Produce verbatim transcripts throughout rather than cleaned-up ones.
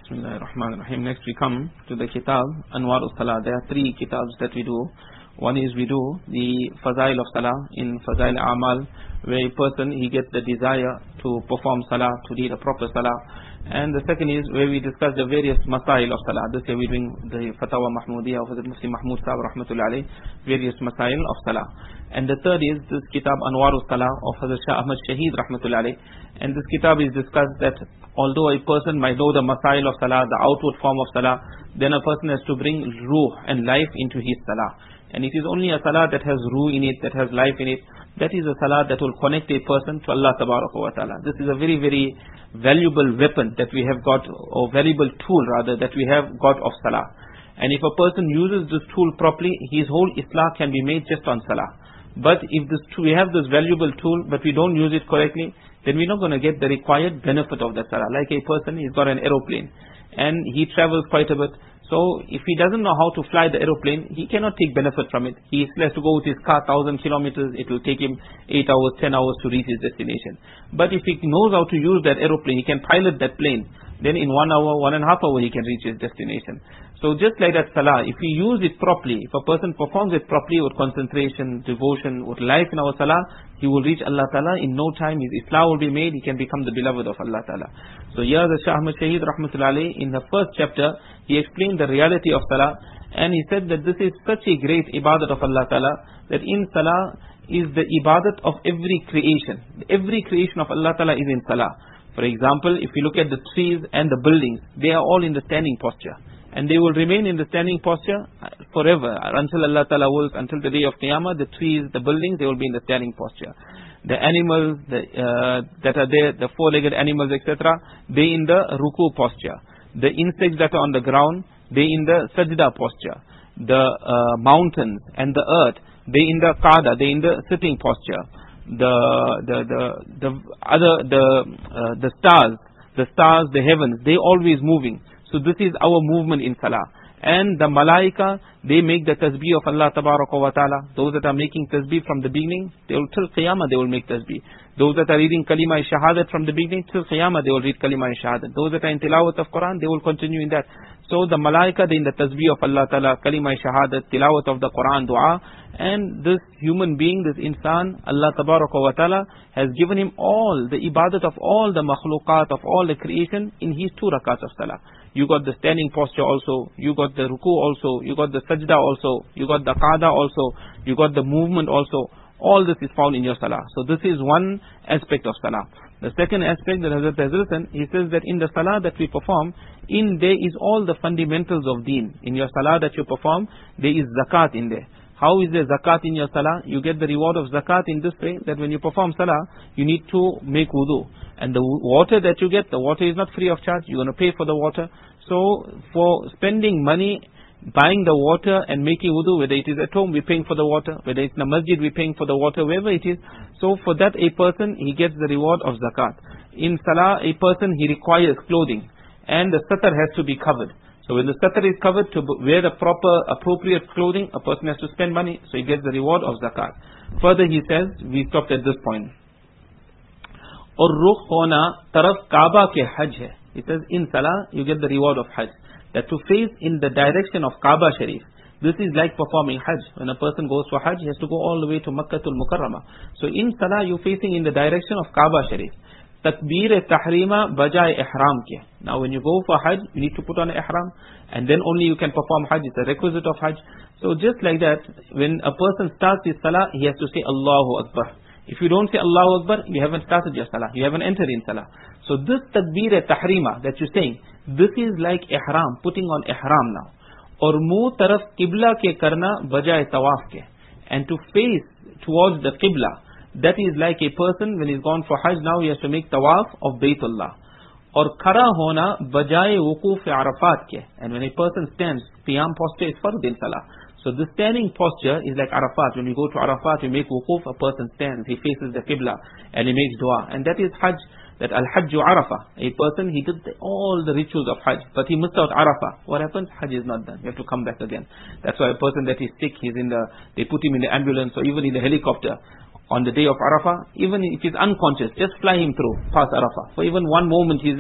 Bismillahirrahmanirrahim. Next we come to the kitab Anwar al-Salah. There are three kitabs that we do. One is we do the Fazail of Salah in Fazail Amal, where a person he gets the desire to perform Salah, to lead a proper Salah. And the second is where we discuss the various Masail of Salah. This year we're doing the Fatawa Mahmudiyah of the Mufti Mahmud Sahib Rahmatullah alayh, various Masail of Salah. And the third is this kitab Anwar al-Salah of Hazrat Shah Ahmad Shaheed Rahmatullah alayh. And this kitab is discussed that although a person might know the Masail of Salah, the outward form of Salah, then a person has to bring ruh and life into his Salah. And it is only a Salah that has ruh in it, that has life in it, that is a Salah that will connect a person to Allah Tabaraka wa Ta'ala. This is a very, very valuable weapon that we have got, or valuable tool rather, that we have got of Salah. And if a person uses this tool properly, his whole Islah can be made just on Salah. But if this we have this valuable tool, but we don't use it correctly, then we're not going to get the required benefit of that Salah. Like a person, he's got an aeroplane, and he travels quite a bit. So if he doesn't know how to fly the aeroplane, he cannot take benefit from it. He still has to go with his car thousand kilometers. It will take him eight hours, ten hours to reach his destination. But if he knows how to use that aeroplane, he can pilot that plane, then in one hour, one and a half hour, he can reach his destination. So just like that Salah, if we use it properly, if a person performs it properly with concentration, devotion, with life in our Salah, he will reach Allah Ta'ala in no time. His Islah will be made, he can become the beloved of Allah Ta'ala. So here the Shah Ahmad Shaheed Rahmatullah alayh, in the first chapter, he explained the reality of Salah, and he said that this is such a great ibadat of Allah Ta'ala, that in Salah is the ibadat of every creation. Every creation of Allah Ta'ala is in Salah. For example, if you look at the trees and the buildings, they are all in the standing posture. And they will remain in the standing posture forever, until Allah Ta'ala wills, until the day of Qiyamah. The trees, the buildings, they will be in the standing posture. The animals the, uh, that are there, the four-legged animals, et cetera, they in the ruku posture. The insects that are on the ground, they in the sajda posture. The uh, mountains and the earth, they in the qada, they in the sitting posture. The the the the other the uh, the stars, the stars, the heavens, they always moving. So this is our movement in Salah. And the Malaika, they make the tasbih of Allah Tabaraka wa Ta'ala. Those that are making tasbih from the beginning, they will till Qiyamah they will make tasbih. Those that are reading Kalima Shahadat from the beginning, till Qiyamah they will read Kalima Shahadat. Those that are in Tilawat of Quran, they will continue in that. So the Malaika, they in the tasbih of Allah Ta'ala, Kalima Shahadat, Tilawat of the Quran, Dua. And this human being, this insan, Allah Tabaraka wa Ta'ala has given him all the ibadat of all the makhluqat, of all the creation in his two rakats of Salah. You got the standing posture also, you got the ruku also, you got the sajda also, you got the qada also, you got the movement also. All this is found in your Salah. So this is one aspect of Salah. The second aspect that Hazrat has written, he says that in the Salah that we perform, in there is all the fundamentals of deen. In your Salah that you perform, there is zakat in there. How is there zakat in your Salah? You get the reward of zakat in this way, that when you perform Salah, you need to make wudu. And the water that you get, the water is not free of charge. You're going to pay for the water. So for spending money, buying the water and making wudu, whether it is at home, we're paying for the water. Whether it's in the masjid, we're paying for the water, wherever it is. So for that, a person, he gets the reward of zakat. In Salah, a person, he requires clothing. And the satar has to be covered. So when the satar is covered, to wear the proper, appropriate clothing, a person has to spend money. So he gets the reward of zakat. Further he says, we stopped at this point. Aur rukh hona taraf Kaaba ke hajj hai. He says, in Salah, you get the reward of hajj. That to face in the direction of Kaaba Sharif. This is like performing hajj. When a person goes for hajj, he has to go all the way to Makkatul Mukarramah. So in Salah, you're facing in the direction of Kaaba Sharif. Takbir tahrima bajai ihram ke. Now when you go for hajj, you need to put on ihram, and then only you can perform hajj. It's a requisite of hajj. So just like that, when a person starts his Salah, he has to say Allahu Akbar. If you don't say Allahu Akbar, you haven't started your Salah. You haven't entered in Salah. So this takbir tahrima that you're saying, this is like ihram, putting on ihram now. Or mu taraf qibla ke karna bajai tawaf ke. And to face towards the qibla, that is like a person when he's gone for hajj, now he has to make tawaf of Baytullah. Or khara hona bajai wukuf arafat ke. And when a person stands, qiyam posture is fard in Salah. So the standing posture is like Arafat. When you go to Arafat, you make wukuf, a person stands, he faces the Qibla, and he makes dua. And that is Hajj, that Al-Hajju Arafah. A person, he did the, all the rituals of Hajj, but he missed out Arafah. What happens? Hajj is not done. You have to come back again. That's why a person that is sick, he's in the, they put him in the ambulance, or even in the helicopter. On the day of Arafah, even if he's unconscious, just fly him through, past Arafah. For even one moment he's there,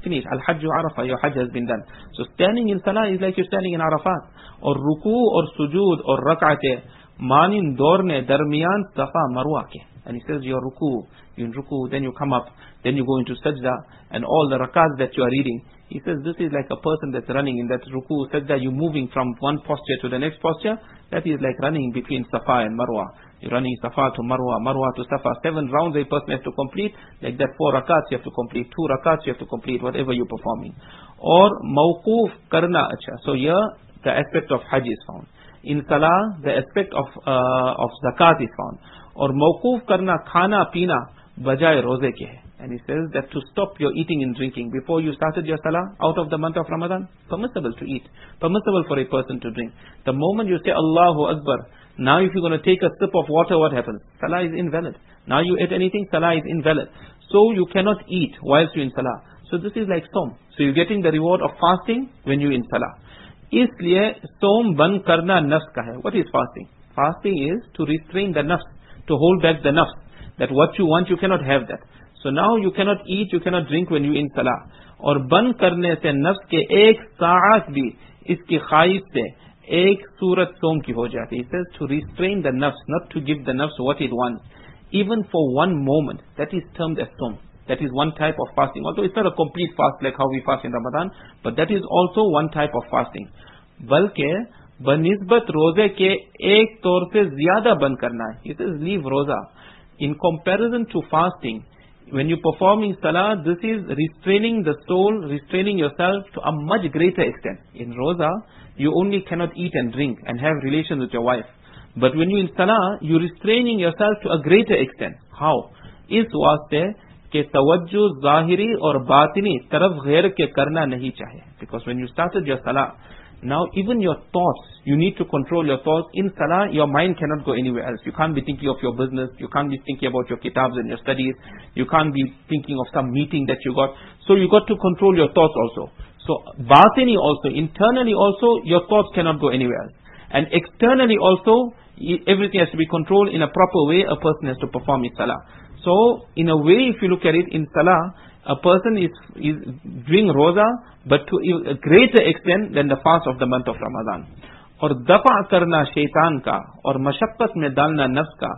finished. Al-Hajju Arafah, your Hajj has been done. So standing in Salah is like you're standing in Arafat. Or Ruku or Sujood or Rak'ate, Manin Dorne, Darmiyan, Safa, Marwa ke. And he says your Ruku, you in Ruku, then you come up, then you go into Sajda, and all the rakats that you are reading. He says this is like a person that's running in that Ruku, Sajda, you moving from one posture to the next posture. That is like running between Safa and Marwa. You're running Safa to Marwa, Marwa to Safa. Seven rounds a person has to complete. Like that, four rakats you have to complete, two rakats you have to complete, whatever you're performing. Or Mawquf Karna Acha. So here the aspect of Hajj is found. In Salah, the aspect of uh, of Zakat is found. Or Mawquf Karna Khana Pina Bajay Roze ke hai. And he says that to stop your eating and drinking before you started your Salah out of the month of Ramadan, permissible to eat, permissible for a person to drink. The moment you say Allahu Akbar, now if you're going to take a sip of water, what happens? Salah is invalid. Now you ate anything, Salah is invalid. So you cannot eat whilst you're in Salah. So this is like Som. So you're getting the reward of fasting when you're in Salah. Isliye Som ban karna nafs ka hai. What is fasting? Fasting is to restrain the nafs, to hold back the nafs. That what you want, you cannot have that. So now you cannot eat, you cannot drink when you're in Salah. Or ban karne se nafs ke ek saat bhi iski khaish se ek surat som ki ho jati. He says to restrain the nafs, not to give the nafs what it wants. Even for one moment, that is termed as som. That is one type of fasting. Although it's not a complete fast like how we fast in Ramadan, but that is also one type of fasting. Balke banisbat roze ke ek taur se zyada ban karna hai. He says leave roza. In comparison to fasting, when you're performing Salah, this is restraining the soul, restraining yourself to a much greater extent. In Roza, you only cannot eat and drink and have relations with your wife. But when you're in Salah, you're restraining yourself to a greater extent. How? Is waste ke tawajjuh zahiri or batini taraf ghair ke karna nahi chahe. Because when you started your Salah, now even your thoughts, you need to control your thoughts. In Salah, your mind cannot go anywhere else. You can't be thinking of your business. You can't be thinking about your kitabs and your studies. You can't be thinking of some meeting that you got. So you got to control your thoughts also. So batini also, internally also, your thoughts cannot go anywhere else. And externally also, everything has to be controlled in a proper way. A person has to perform his Salah. So in a way, if you look at it, in Salah, a person is, is doing roza, but to a greater extent than the fast of the month of Ramadan. Or dafa karna shaitan ka, or mashaqqat mein dalna nafs ka,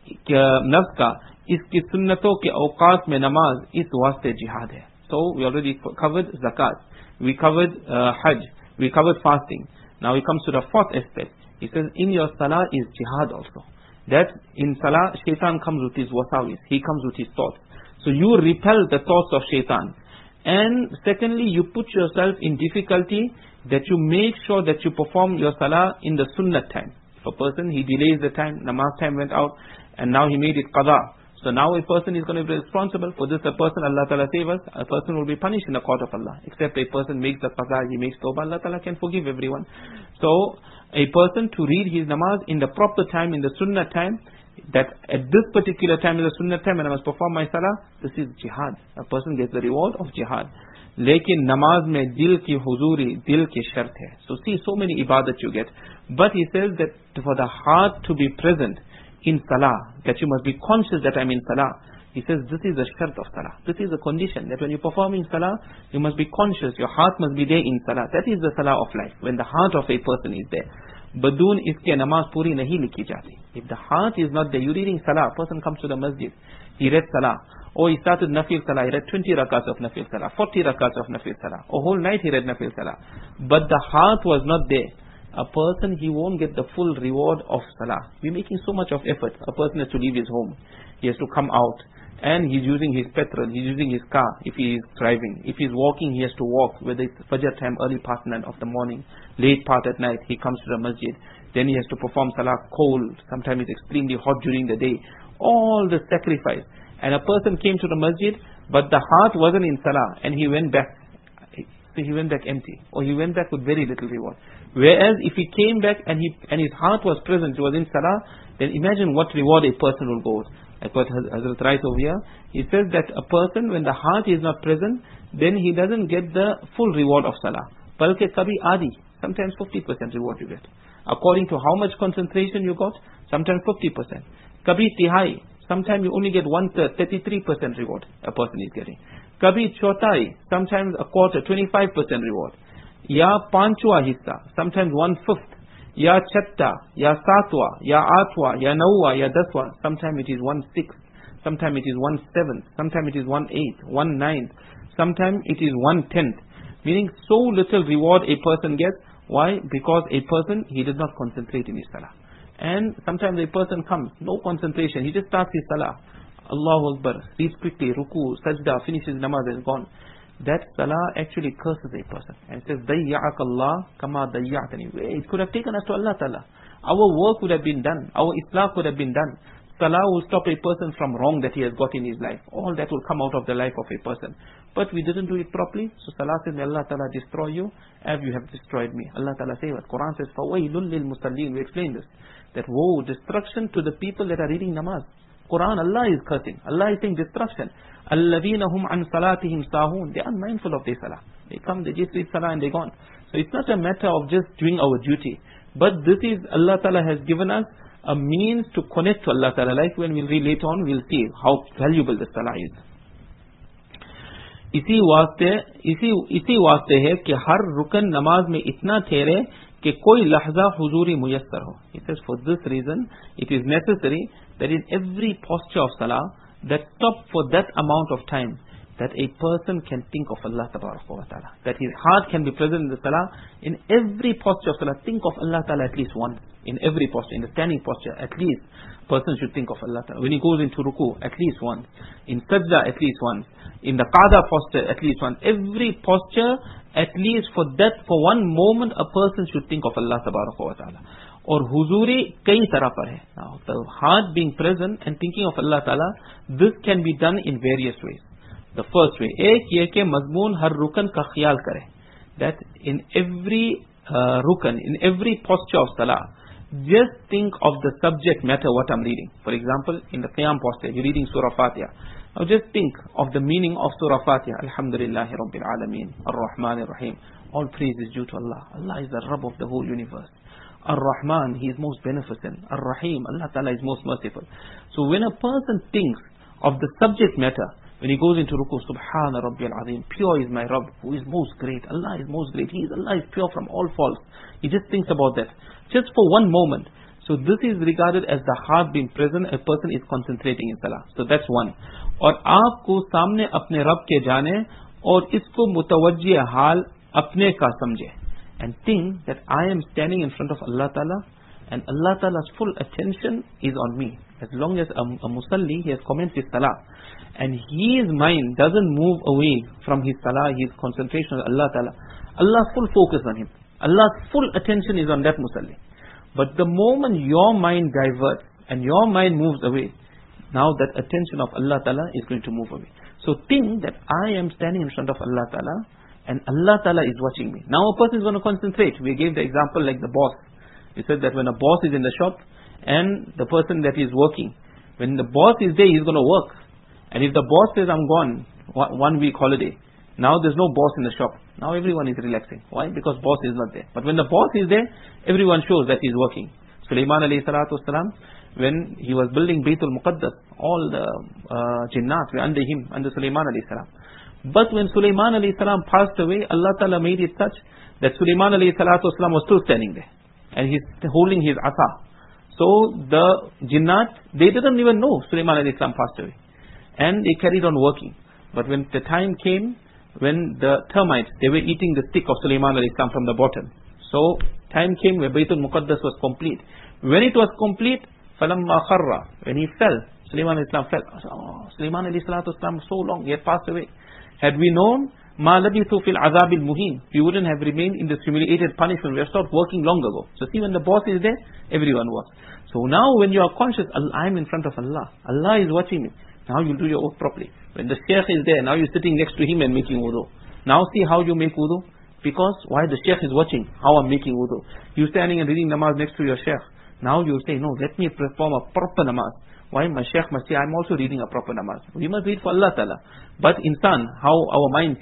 nafs ka, iski sunnaton ke awqat mein namaz, is waste jihad hai. So we already covered zakat, we covered uh, hajj, we covered fasting. Now he comes to the fourth aspect. He says in your salah is jihad also. That in salah, shaitan comes with his wasawis, he comes with his thoughts. So you repel the thoughts of shaitan. And secondly, you put yourself in difficulty that you make sure that you perform your salah in the sunnah time. If a person, he delays the time, namaz time went out, and now he made it qada. So now a person is going to be responsible for this. A person, Allah Ta'ala save us, a person will be punished in the court of Allah. Except a person makes the qada, he makes tawbah, Allah Ta'ala can forgive everyone. So a person to read his namaz in the proper time, in the sunnah time, that at this particular time is the sunnah time and I must perform my salah, this is jihad. A person gets the reward of jihad. Lekin namaz mein dil ki huzuri, dil ki shart hai. So see, so many ibadat you get. But he says that for the heart to be present in salah, that you must be conscious that I'm in salah. He says this is the shart of salah. This is the condition that when you're performing salah, you must be conscious. Your heart must be there in salah. That is the salah of life, when the heart of a person is there. Badun iske namaz puri nahi likhi jati. If the heart is not there, you're reading salah. A person comes to the masjid, he read salah. Or he started nafil salah, he read twenty rakats of nafil salah, forty rakats of nafil salah. Or whole night he read nafil salah. But the heart was not there. A person, he won't get the full reward of salah. We're making so much of effort. A person has to leave his home. He has to come out. And he's using his petrol, he's using his car if he is driving. If he's walking, he has to walk, whether it's Fajr time, early part of the morning, late part at night, he comes to the masjid. Then he has to perform salah cold. Sometimes it's extremely hot during the day. All the sacrifice. And a person came to the masjid, but the heart wasn't in salah, and he went back. So he went back empty, or he went back with very little reward. Whereas if he came back and he and his heart was present, he was in salah, then imagine what reward a person will go with. Like what Hazrat writes over here, he says that a person, when the heart is not present, then he doesn't get the full reward of salah. Balke kabhi adi, sometimes fifty percent reward you get. According to how much concentration you got, sometimes fifty percent. Kabhi tihai, sometimes you only get one third, thirty-three percent reward a person is getting. Kabhi chotai, sometimes a quarter, twenty-five percent reward. Ya panchwa hissa, sometimes one-fifth. Ya chatta, ya satwa, ya atwa, ya nawa, ya daswa, sometimes it is one-sixth. Sometimes it is one-seventh. Sometimes it is one-eighth, one-ninth. Sometimes it is one-tenth. Meaning so little reward a person gets. Why? Because a person, he does not concentrate in his salah. And sometimes a person comes, no concentration, he just starts his salah. Allahu Akbar, reads quickly, ruku, sajda, finishes namaz and gone. That salah actually curses a person. And says, Dayya'ak Allah kama dayya'tani. It could have taken us to Allah Ta'ala. Our work would have been done. Our islah would have been done. Salah will stop a person from wrong that he has got in his life. All that will come out of the life of a person. But we didn't do it properly. So Salah says, may Allah Ta'ala destroy you as you have destroyed me. Allah Ta'ala says, Quran says, فَوَيْلٌ لِلْمُصَلِّينَ. We explain this. That woe, destruction to the people that are reading namaz. Quran, Allah is cursing. Allah is saying destruction. الَّذِينَ هُمْ عَنْ صَلَاتِهِمْ سَاهُونَ. They are mindful of their salah. They come, they just read salah and they're gone. So it's not a matter of just doing our duty. But this is, Allah Ta'ala has given us a means to connect to Allah Ta'ala. Like when we'll read later on, we'll see how valuable the salah is. इसी वास्ते इसी इसी वास्ते है कि हर रुकन नमाज में इतना ठहरे कि कोई लहजा हुजूरी मुयस्सर हो. He says for this reason it is necessary that in every posture of salah that stop for that amount of time that a person can think of Allah Ta'ala, that his heart can be present in the salah. In every posture of salah, think of Allah Ta'ala at least once. In every posture, in the standing posture, at least person should think of Allah Ta'ala. When he goes into ruku, at least once. In sajda, at least once. In the qada posture, at least once. Every posture, at least for that, for one moment, a person should think of Allah Ta'ala. Or huzuri kai tarah par hai. Now, the heart being present and thinking of Allah Ta'ala, this can be done in various ways. The first way, ek ye ke mazmoon har rukan ka khayal kare. That in every uh, rukan, in every posture of salah, just think of the subject matter what I'm reading. For example, in the Qiyam posture, you're reading Surah Fatiha. Now just think of the meaning of Surah Fatiha. Alhamdulillahi Rabbil Alameen, Ar-Rahman Ar-Rahim. All praise is due to Allah. Allah is the Rabb of the whole universe. Ar-Rahman, He is most beneficent. Ar-Rahim, Allah Ta'ala is most merciful. So when a person thinks of the subject matter, when he goes into ruku, Subhana Rabbi al-Azim, pure is my Rabb, who is most great. Allah is most great. He is, Allah is pure from all faults. He just thinks about that. Just for one moment. So this is regarded as the heart being present, a person is concentrating in salah. So that's one. और आपको सामने अपने रब के जाने और इसको मुतवज्जी हाल अपने का समझे. And think that I am standing in front of Allah Ta'ala and Allah Ta'ala's full attention is on me. As long as a, a musalli, he has commenced his salah and his mind doesn't move away from his salah, his concentration on Allah Ta'ala, Allah's full focus on him. Allah's full attention is on that musalli. But the moment your mind diverts and your mind moves away, now that attention of Allah Ta'ala is going to move away. So think that I am standing in front of Allah Ta'ala and Allah Ta'ala is watching me. Now a person is going to concentrate. We gave the example like the boss. We said that when a boss is in the shop and the person that is working, when the boss is there, he's going to work. And if the boss says, I'm gone, one week holiday, now there's no boss in the shop. Now everyone is relaxing. Why? Because boss is not there. But when the boss is there, everyone shows that he's working. Sulaiman alayhi salatu wasalam, when he was building Baytul Muqaddas, all the uh, jinnat were under him, under Sulaiman alayhi salam. But when Sulaiman alayhi salam passed away, Allah Ta'ala made it such that Sulaiman alayhi salatu wasalam was still standing there. And he's holding his asa. So the jinnat, they didn't even know Sulaiman alayhi salam passed away. And they carried on working. But when the time came, when the termites, they were eating the stick of Sulaiman alayhi salam from the bottom. So time came where Baytul Muqaddas was complete. When it was complete, فَلَمَّا خَرَّ, when he fell, Sulaiman alayhi salam fell. Oh, Sulaiman alayhi salatu wasalam, so long, he had passed away. Had we known, مَا لَبِثُوا فِي الْعَذَابِ الْمُهِينِ, we wouldn't have remained in this humiliated punishment. We have stopped working long ago. So see, when the boss is there, everyone works. So now when you are conscious, I am in front of Allah. Allah is watching me. Now you do your work properly. When the sheikh is there, now you're sitting next to him and making wudu. Now see how you make wudu. Because why? The sheikh is watching how I'm making wudu. You standing and reading namaz next to your sheikh. Now you say, no, let me perform a proper namaz. Why? My sheikh must say, I'm also reading a proper namaz. We must read for Allah Ta'ala. But insan, how our mind thinks.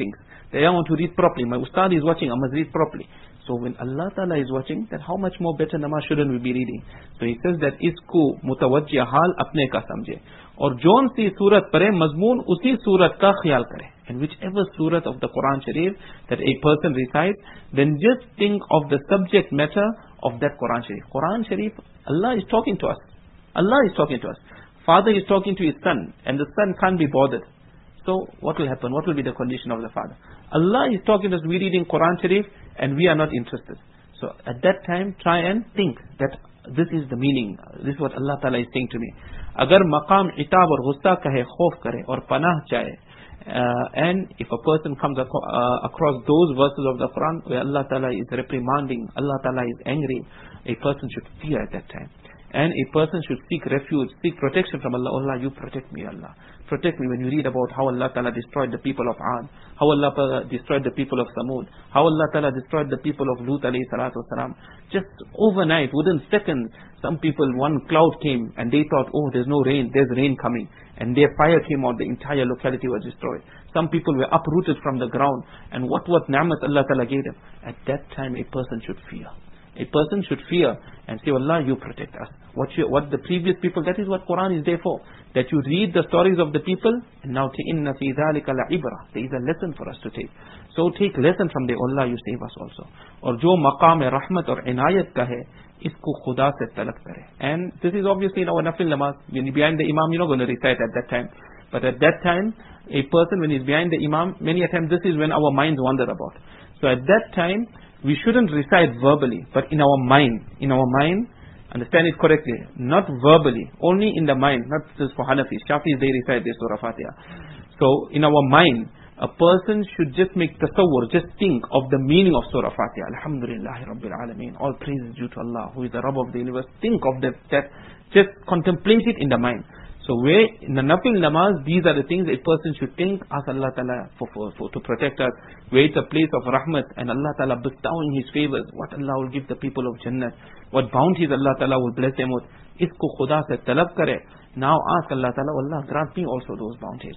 That I want to read properly. My ustad is watching, I must read properly. So when Allah Ta'ala is watching, then how much more better namaz shouldn't we be reading? So he says that isko mutawajjih hal apne ka samjhe. Or joon si surat pare, mazmoon usi surat ka khayal kare. And whichever surat of the Quran Sharif that a person recites, then just think of the subject matter of that Quran Sharif. Quran Sharif, Allah is talking to us. Allah is talking to us. Father is talking to his son, and the son can't be bothered. So what will happen? What will be the condition of the father? Allah is talking to us, we reading Quran Sharif, and we are not interested. So at that time, try and think that this is the meaning. This is what Allah Ta'ala is saying to me. Agar maqam itab aur ghussa kahe, khof kare aur panah chahe, uh, and if a person comes ac uh, across those verses of the Quran where Allah Ta'ala is reprimanding, Allah Ta'ala is angry, a person should fear at that time. And a person should seek refuge, seek protection from Allah. Allah, you protect me, Allah. Protect me when you read about how Allah Ta'ala destroyed the people of Ad, how Allah Ta'ala destroyed the people of Samud, how Allah Ta'ala destroyed the people of Lut alayhi salatu wasalam. Just overnight, within seconds, some people, one cloud came and they thought, oh, there's no rain, there's rain coming. And their fire came out, the entire locality was destroyed. Some people were uprooted from the ground. And what what ni'mat Allah Ta'ala gave them. At that time, a person should fear. A person should fear and say, Allah, you protect us. What, you, what the previous people, that is what Quran is there for. That you read the stories of the people, and now إِنَّ فِي ذَلِكَ لَعِبْرَةً. There is a lesson for us to take. So take lesson from there. Allah, you save us also. Or jo maqam rahmat or inayat ka hai, isko khuda se talab kare. And this is obviously in our nafil namaz. When you're behind the imam, you're not going to recite at that time. But at that time, a person when he's behind the imam, many a time this is when our minds wander about. So at that time, we shouldn't recite verbally, but in our mind. In our mind, understand it correctly. Not verbally, only in the mind. Not just for Hanafis. Shafis, they recite this Surah Fatiha. So in our mind, a person should just make tasawwur, just think of the meaning of Surah Fatiha. Alhamdulillahi Rabbil Alameen. All praise is due to Allah, who is the Rabb of the universe. Think of that, that, just contemplate it in the mind. So where in the nafil namaz, these are the things a person should think, ask Allah Ta'ala for, for, for, to protect us. Where it's a place of rahmat and Allah Ta'ala bestowing His favors. What Allah will give the people of Jannah. What bounties Allah Ta'ala will bless them with. Isko khuda se talab kare. Now ask Allah Ta'ala, Allah grant me also those bounties.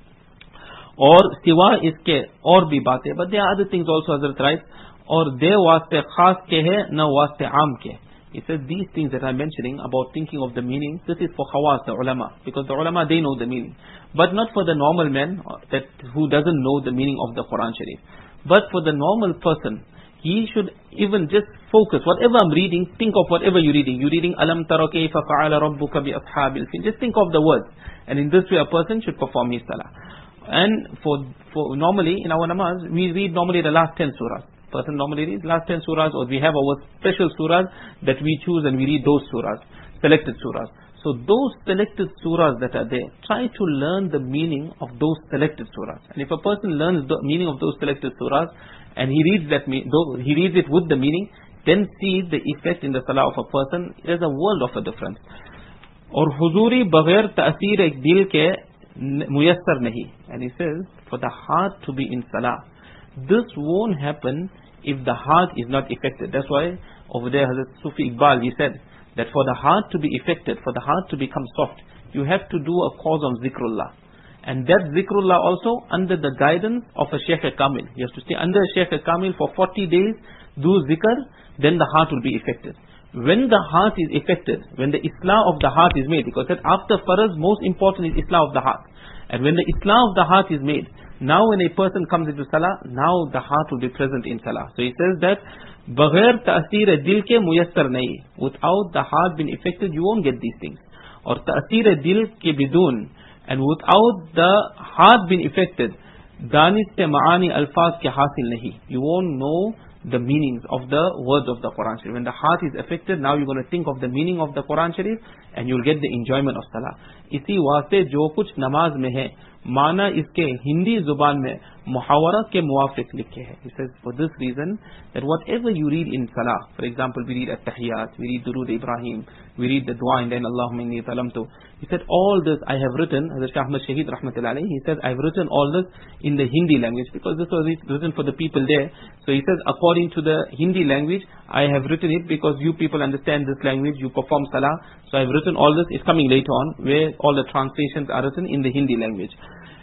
Or siwa iske or bhi baate. But there are other things also Hazrat writes. Or de waste khas ke hai, na waste aam ke. He says these things that I'm mentioning about thinking of the meaning, this is for khawas, the ulama. Because the ulama, they know the meaning. But not for the normal man that who doesn't know the meaning of the Quran Sharif. But for the normal person, he should even just focus. Whatever I'm reading, think of whatever you're reading. You're reading Alam tara kayfa fa'ala rabbuka bi ashabil fil. Just think of the words. And in this way, a person should perform his salah. And for, for normally, in our namaz, we read normally the last ten surahs. Person normally reads last ten surahs, or we have our special surahs that we choose and we read those surahs, selected surahs. So those selected surahs that are there, try to learn the meaning of those selected surahs. And if a person learns the meaning of those selected surahs, and he reads that, he reads it with the meaning, then see the effect in the salah of a person. There's a world of a difference. Or huzuri baghair ta'asir ek dil ke muyassar nahi. And he says, for the heart to be in salah, this won't happen if the heart is not affected. That's why over there Hazrat Sufi Iqbal, he said that for the heart to be affected, for the heart to become soft, you have to do a cause of zikrullah. And that zikrullah also under the guidance of a Shaykh Kamil. You have to stay under a Shaykh Kamil for forty days, do zikr, then the heart will be affected. When the heart is affected, when the islah of the heart is made, because that after faraz, most important is islah of the heart. And when the islah of the heart is made, now when a person comes into salah, now the heart will be present in salah. So he says that baghair ta'asir dil ke muyassar nahi. Without the heart being affected, you won't get these things. Or ta'asir dil ke bidun. And without the heart being affected, danis se ma'ani alfaz ke hasil nahi. You won't know the meanings of the words of the Quran Sharif. When the heart is affected, now you're going to think of the meaning of the Quran Sharif and you'll get the enjoyment of salah. Isi waste jo kuch namaz mein hai, माना इसके हिंदी जुबान में मुहावरा के मुवाफिक लिखे हैं. He says for this reason that whatever you read in salah, for example we read at-tahiyyat, we read Durood Ibrahim, we read the dua and then Allahumma inni talamtu. He said all this I have written, Hazrat Shah Ahmad Shaheed rahmatullahi alayhi, he said I've written all this in the Hindi language because this was written for the people there. So he says according to the Hindi language I have written it because you people understand this language, you perform salah. So I've written all this. It's coming later on where all the translations are written in the Hindi language.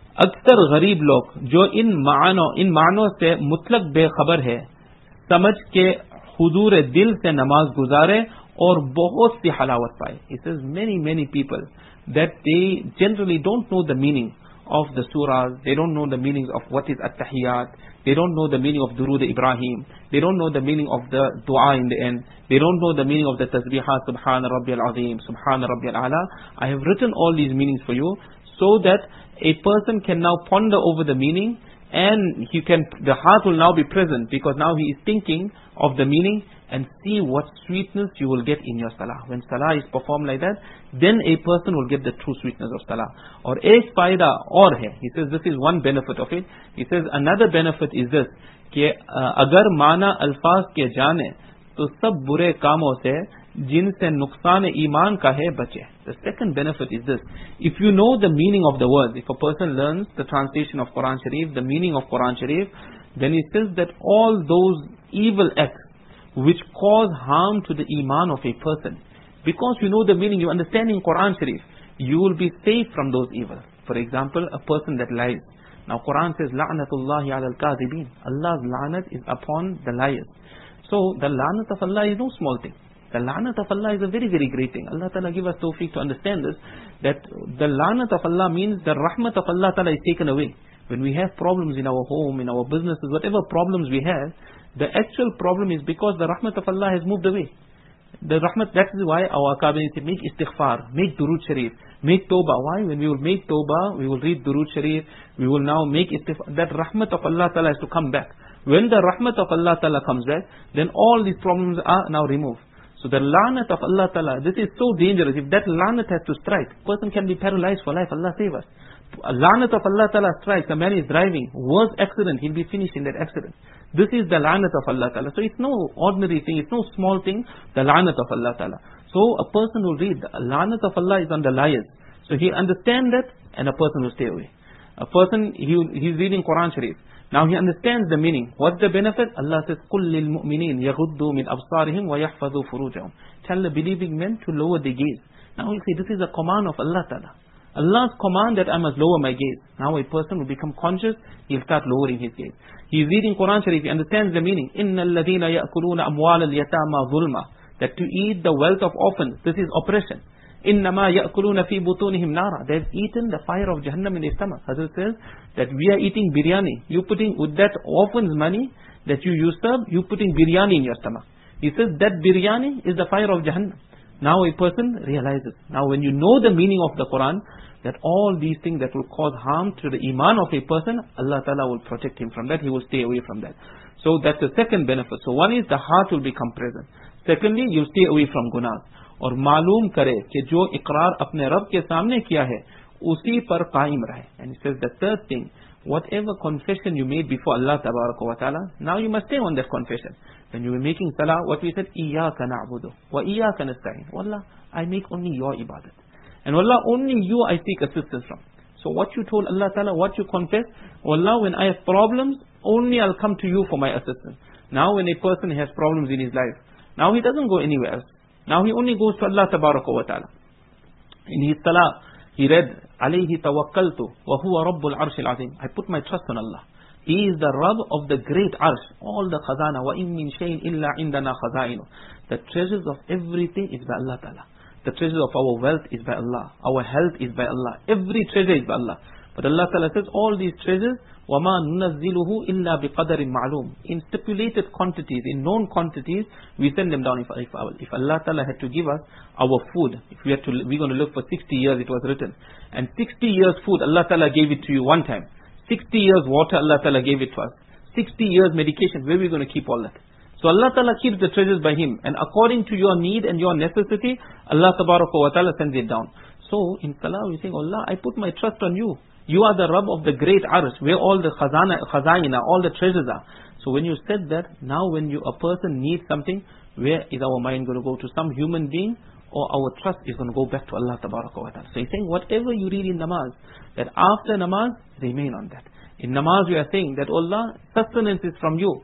अक्सर गरीब लोग जो इन मानो इन मानों से मुतलक बेखबर है, समझ के हुजूर दिल से नमाज गुजारे और बहुत सी हलावत पाए. He says many many people that they generally don't know the meaning of the surahs, they don't know the meanings of what is at-tahiyyat, they don't know the meaning of Durood Ibrahim, they don't know the meaning of the dua in the end, they don't know the meaning of the tasbihat, Subhana Rabbiyal Azim, Subhana Rabbiyal Ala. I have written all these meanings for you so that a person can now ponder over the meaning, and he can, the heart will now be present because now he is thinking of the meaning, and see what sweetness you will get in your salah. When salah is performed like that, then a person will get the true sweetness of salah. Or ek faida aur hai. He says this is one benefit of it. He says another benefit is this, कि अगर माना अल्फाज के जाने तो सब बुरे कामों से जिनसे नुकसान ईमान का है बचे. The second benefit is this: if you know the meaning of the words, if a person learns the translation of Quran Sharif, the meaning of Quran Sharif, then he says that all those evil acts which cause harm to the iman of a person, because you know the meaning, you understand in Quran Sharif, you will be safe from those evils. For example, a person that lies. Now Quran says, La'natullahi ala al-kadhibin. Allah's la'nat is upon the liars. So the la'nat of Allah is no small thing. The la'nat of Allah is a very very great thing. Allah Ta'ala give us tawfiq to understand this, that the la'nat of Allah means the rahmat of Allah Ta'ala is taken away. When we have problems in our home, in our businesses, whatever problems we have, the actual problem is because the rahmat of Allah has moved away. The rahmat, that is why our Akabir say, make istighfar, make durood sharif, make tawbah. Why? When we will make tawbah, we will read durood sharif, we will now make istighfar. That rahmat of Allah Ta'ala has to come back. When the rahmat of Allah Ta'ala comes back, then all these problems are now removed. So the la'nat of Allah Ta'ala, this is so dangerous. If that la'nat has to strike, a person can be paralyzed for life. Allah save us. A la'nat of Allah Ta'ala strikes, a man is driving, worst accident, he'll be finished in that accident. This is the la'nat of Allah Ta'ala. So it's no ordinary thing, it's no small thing, the la'nat of Allah Ta'ala. So a person will read, the la'nat of Allah is on the liars. So he understands that, and a person will stay away. A person, he, he's reading Quran Sharif. Now he understands the meaning. What's the benefit? Allah says, قُلْ لِلْمُؤْمِنِينَ يَغُدُّوا مِنْ أَبْصَارِهِمْ وَيَحْفَظُوا فُرُوجَهُمْ. Tell the believing men to lower their gaze. Now you see, this is a command of Allah Ta'ala. Allah's command that I must lower my gaze. Now a person will become conscious, he'll start lowering his gaze. He's reading Quran Sharif, he understands the meaning. إِنَّ الَّذِينَ يَأْكُلُونَ أَمْوَالَ الْيَتَامَى ظُلْمًا. That to eat the wealth of orphans, this is oppression. إِنَّمَا يَأْكُلُونَ فِي بُطُونِهِمْ نَارًا. They've eaten the fire of Jahannam in their stomach. Hazrat says that we are eating biryani. You putting with that orphan's money that you usurp, you putting biryani in your stomach. He says that biryani is the fire of Jahannam. Now a person realizes. Now when you know the meaning of the Quran, that all these things that will cause harm to the iman of a person, Allah Ta'ala will protect him from that, he will stay away from that. So that's the second benefit. So one is the heart will become present. Secondly, you stay away from gunas. और मालूम करे कि जो इकरार अपने रब के सामने किया है उसी पर कायम रहे. And he says the third thing, whatever confession you made before Allah Tabaraka wa Ta'ala, now you must stay on that confession. When you were making salah, what we said, إِيَّاكَ نَعْبُدُ وَإِيَّاكَ نَسْتَعِينُ. Wallah, I make only your ibadat. And Wallah, only you I seek assistance from. So what you told Allah Ta'ala, what you confess, Wallah, when I have problems, only I'll come to you for my assistance. Now when a person has problems in his life, now he doesn't go anywhere else. Now he only goes to Allah Tabaraka wa Ta'ala. In his salah, he read, alayhi tawakkaltu wa huwa rabbul arshil azim. I put my trust on Allah. He is the Rabb of the great arsh. All the khazana, wa in min shayin illa indana khazainu. The treasures of everything is by Allah Ta'ala. The treasures of our wealth is by Allah. Our health is by Allah. Every treasure is by Allah. But Allah Ta'ala says all these treasures, وَمَا نُنَزِّلُهُ إِلَّا بِقَدَرٍ مَعْلُومٍ. In stipulated quantities, in known quantities, we send them down. If, if, if Allah Ta'ala had to give us our food, if we had to, we're going to live for sixty years, it was written. And sixty years food, Allah Ta'ala gave it to you one time. sixty years water, Allah Ta'ala gave it to us. sixty years medication, where are we going to keep all that? So Allah Ta'ala keeps the treasures by Him. And according to your need and your necessity, Allah Tabaraka wa Ta'ala sends it down. So in Salah we say, Allah, I put my trust on you. You are the Rabb of the great arsh, where all the khazana, khazaina, all the treasures are. So when you said that, now when you a person needs something, where is our mind going to go? To some human being, or our trust is going to go back to Allah Tabaraka wa Ta'ala? So he's saying, whatever you read in namaz, that after namaz, remain on that. In namaz we are saying that Allah, sustenance is from you.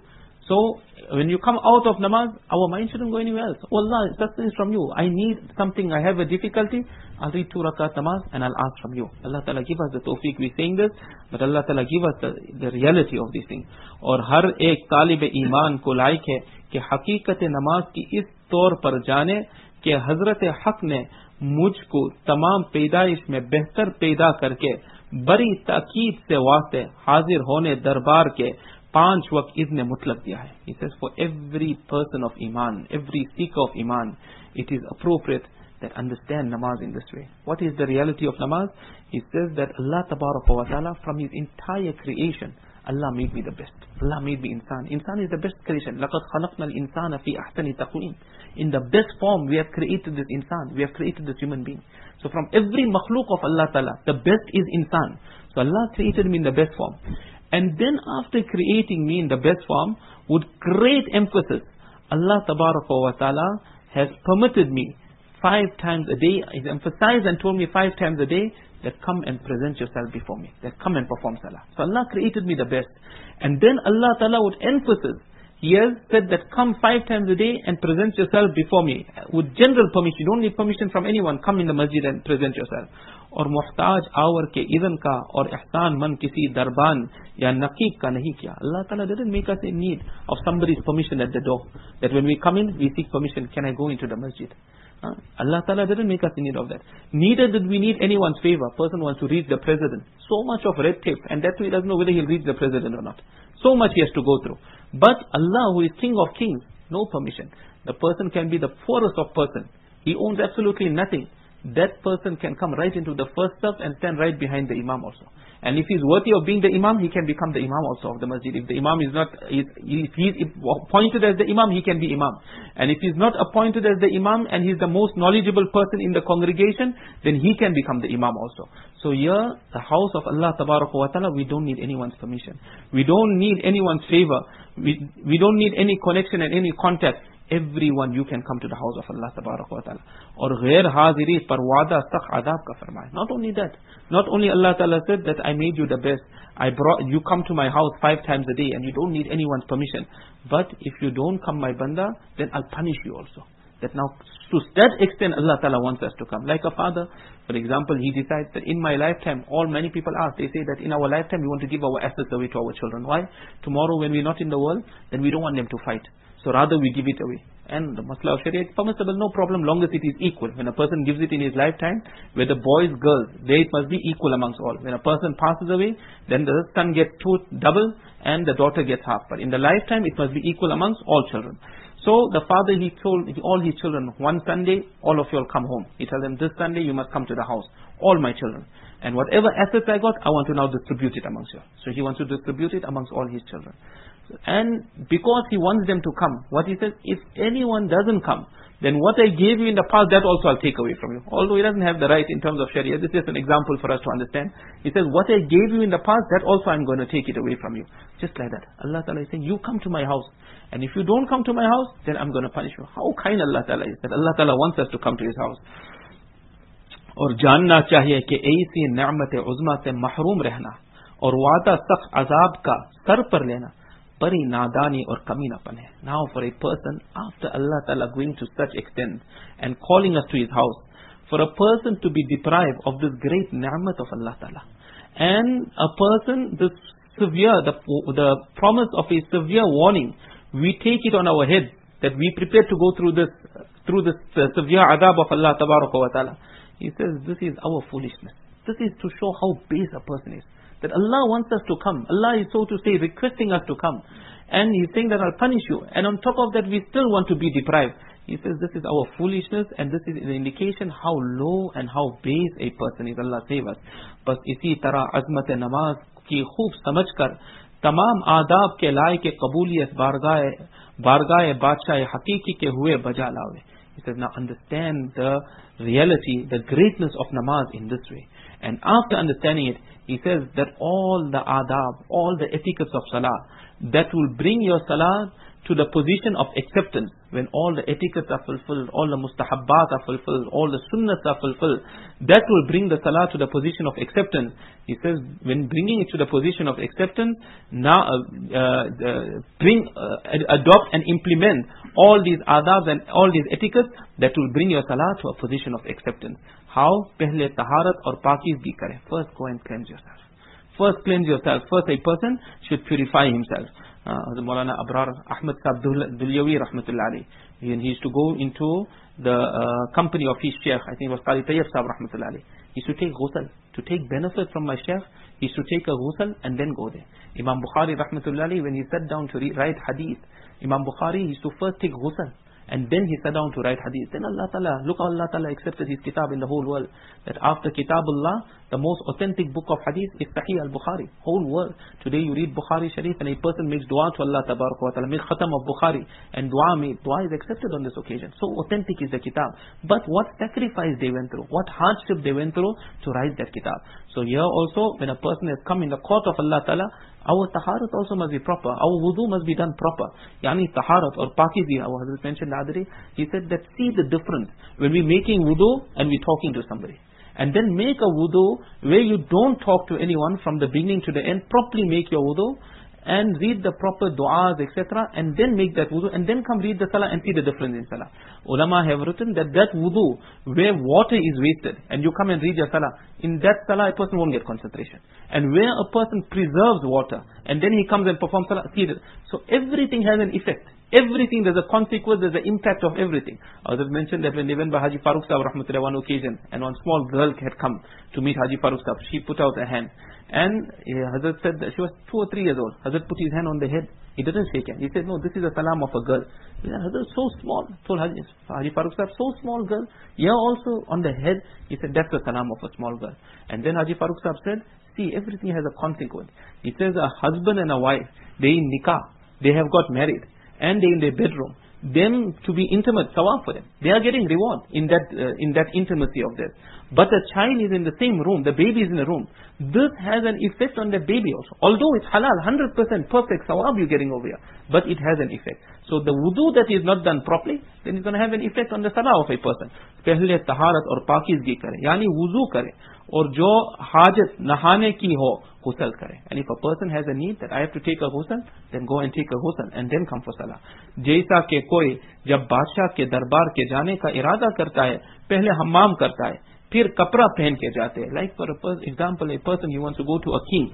So when you come out of namaz, our mind shouldn't go anywhere else. Oh Allah, sustenance from you. I need something, I have a difficulty. I'll read two rakat namaz and I'll ask from you. Allah Ta'ala give us the tawfiq. We're saying this, but Allah Ta'ala give us the, the reality of these things. और हर एक तालिब ईमान को लायक है कि हकीकत नमाज की इस तौर पर जाने कि हजरत हक ने मुझको तमाम पैदाइश में बेहतर पैदा करके बड़ी ताकीद से वास्ते हाजिर होने दरबार के पांच वक्त इज़्न मुतलक दिया है. He says for every person of iman, every seeker of iman, it is appropriate that understand namaz in this way. What is the reality of namaz? He says that Allah Tabaraka wa Ta'ala, from His entire creation, Allah made me the best. Allah made me insan. Insan is the best creation. لَقَدْ خَلَقْنَا الْإِنسَانَ فِي أَحْسَنِ تَقْوِيمٍ. In the best form, we have created this insan. We have created this human being. So from every makhluk of Allah Ta'ala, the best is insan. So Allah created me in the best form. And then after creating me in the best form, with great emphasis, Allah Tabaraka wa Ta'ala has permitted me five times a day. He's emphasized and told me five times a day that come and present yourself before me. That come and perform salah. So Allah created me the best. And then Allah Ta'ala with emphasis, He has said that come five times a day and present yourself before me. With general permission. You don't need permission from anyone. Come in the masjid and present yourself. और मुहताज our के isn't का और एहसान मन किसी दरबान या नकीब का नहीं किया. Allah Ta'ala didn't make us in need of somebody's permission at the door. That when we come in, we seek permission. Can I go into the masjid? Uh, Allah Ta'ala didn't make us in need of that. Neither did we need anyone's favor. Person wants to reach the president. So much of red tape. And that way he doesn't know whether he'll reach the president or not. So much he has to go through. But Allah, who is King of Kings, no permission. The person can be the poorest of person. He owns absolutely nothing. That person can come right into the first saf and stand right behind the imam also. And if he's worthy of being the imam, he can become the imam also of the masjid. If the imam is not, if he's appointed as the imam, he can be imam. And if he's not appointed as the imam and he's the most knowledgeable person in the congregation, then he can become the imam also. So here, the house of Allah Tabaraka wa Ta'ala, we don't need anyone's permission. We don't need anyone's favor. We, we don't need any connection and any contact. Everyone you can come to the house of Allah Tabaraka wa Ta'ala. Or ghair haziri par wada sakh adab ka farmaya. Not only that, not only Allah Ta'ala said that I made you the best, I brought you come to my house five times a day and you don't need anyone's permission. But if you don't come my banda, then I'll punish you also. That now, to that extent Allah Ta'ala wants us to come. Like a father, for example, he decides that in my lifetime, all many people ask, they say that in our lifetime we want to give our assets away to our children. Why? Tomorrow when we're not in the world, then we don't want them to fight. So rather we give it away. And the masla of Sharia is permissible, no problem, long as it is equal. When a person gives it in his lifetime, whether boys, girls, they must be equal amongst all. When a person passes away, then the son gets two double and the daughter gets half. But in the lifetime, it must be equal amongst all children. So the father, he told all his children, one Sunday, all of you will come home. He tells them, this Sunday you must come to the house, all my children. And whatever assets I got, I want to now distribute it amongst you. So he wants to distribute it amongst all his children. And because he wants them to come, what he says, if anyone doesn't come, then what I gave you in the past, that also I'll take away from you. Although he doesn't have the right in terms of Sharia, this is just an example for us to understand. He says, what I gave you in the past, that also I'm going to take it away from you. Just like that. Allah Ta'ala is saying, you come to my house. And if you don't come to my house, then I'm going to punish you. How kind Allah Ta'ala is, that Allah Ta'ala wants us to come to His house. और जानना चाहिए कि ऐसी नेमत उज़्मा से महरूम रहना और वादा सख्त अजाब का सर पर लेना बड़ी नादानी और कमीनापन है. Now for a person, after Allah Ta'ala going to such extent and calling us to His house, for a person to be deprived of this great ni'mat of Allah Ta'ala, and a person, this severe, the, the promise of a severe warning, we take it on our head, that we prepare to go through this, through this uh, severe adab of Allah Tabaraka wa Ta'ala. He says, this is our foolishness. This is to show how base a person is. That Allah wants us to come. Allah is, so to say, requesting us to come. And He's saying that I'll punish you. And on top of that, we still want to be deprived. He says this is our foolishness, and this is an indication how low and how base a person is. Allah save us. But isi tarah azmat namaz ki khoob samajh kar tamam adab ke laye ke qabuliyat bargaye bargaye badshah hakiki ke hue baja lawe. He says, now understand the reality, the greatness of namaz in this way. And after understanding it, he says that all the adab, all the etiquettes of salah, that will bring your salah to the position of acceptance, when all the etiquettes are fulfilled, all the mustahabbat are fulfilled, all the sunnahs are fulfilled, that will bring the salah to the position of acceptance. He says, when bringing it to the position of acceptance, now uh, uh, bring, uh, adopt and implement all these adabs and all these etiquettes that will bring your salah to a position of acceptance. How? Pehle taharat or pakizgi kare. First go and cleanse yourself. First cleanse yourself. First a person should purify himself. Uh, Maulana Abrar Ahmad Sahib Dulyawi rahmatullah alayhi. And he used to go into the uh, company of his sheikh. I think it was Qari Tayyib Sahib rahmatullah alayhi. He used to take ghusl. To take benefit from my sheikh, he used to take a ghusl and then go there. Imam Bukhari rahmatullah alayhi, when he sat down to read, write hadith, Imam Bukhari used to first take ghusl. And then he sat down to write hadith. Then Allah Ta'ala, look how Allah Ta'ala accepted his kitab in the whole world. That after Kitabullah, the most authentic book of hadith is Sahih al-Bukhari. Whole world. Today you read Bukhari Sharif and a person makes dua to Allah Tabaraka wa Ta'ala, makes khatam of Bukhari. And dua made, dua is accepted on this occasion. So authentic is the kitab. But what sacrifice they went through, what hardship they went through to write that kitab. So here also, when a person has come in the court of Allah Ta'ala, our taharat also must be proper. Our wudu must be done proper. Yani taharat or pakizi, our Hazrat mentioned the other day, he said that see the difference when we're making wudu and we're talking to somebody. And then make a wudu where you don't talk to anyone from the beginning to the end. Properly make your wudu and read the proper du'as, et cetera. And then make that wudu and then come read the salah and see the difference in salah. Ulama have written that that wudu where water is wasted and you come and read your salah, in that salah a person won't get concentration. And where a person preserves water and then he comes and performs salah, see that. So everything has an effect. Everything, there's a consequence, there's an impact of everything. I was mentioned that when they went by Haji Farooq Sahib rahmatullah one occasion, and one small girl had come to meet Haji Farooq Sahib, she put out her hand. And uh, Hazrat said that she was two or three years old. Hazrat put his hand on the head. He didn't shake hand. He said, no, this is a salam of a girl. He said, Hazrat, so small. Told Haji, Haji Farooq Sahib, so small girl. Yeah, also on the head. He said, that's the salam of a small girl. And then Haji Farooq Sahib said, see, everything has a consequence. He says, a husband and a wife, they in nikah, they have got married. And they in their bedroom, them to be intimate, sawab for them. They are getting reward in that uh, in that intimacy of theirs. But a child is in the same room, the baby is in the room. This has an effect on the baby also. Although it's halal, one hundred percent perfect sawab you're getting over here. But it has an effect. So the wudu that is not done properly, then it's going to have an effect on the salah of a person. Pehle taharat or pakizgi kare, yani wudu kare. Or jo hajat nahane ki ho, ghusl kare. And if a person has a need that I have to take a ghusl, then go and take a ghusl and then come for salah. Jaisa ke koi jab badshah ke darbar ke jaane ka irada karta hai, pehle hammam karta hai, phir kapra pehen ke jate hai. Like for a per example, a person he wants to go to a king.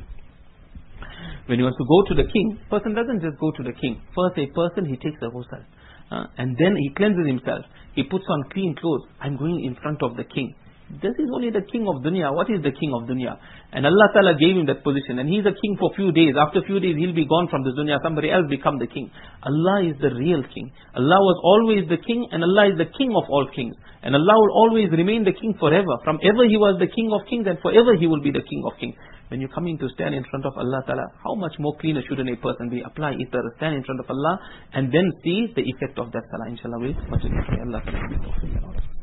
When he wants to go to the king, person doesn't just go to the king. First a person he takes a ghusl. Uh, and then he cleanses himself. He puts on clean clothes. I'm going in front of the king. This is only the king of dunya. What is the king of dunya? And Allah Ta'ala gave him that position. And he's a king for few days. After few days, he'll be gone from this dunya. Somebody else become the king. Allah is the real king. Allah was always the king. And Allah is the king of all kings. And Allah will always remain the king forever. From ever he was the king of kings. And forever he will be the king of kings. When you're coming to stand in front of Allah Ta'ala, how much more cleaner shouldn't a person be? Apply it, stand in front of Allah. And then see the effect of that salah. Inshallah, we'll much Allah Ta'ala.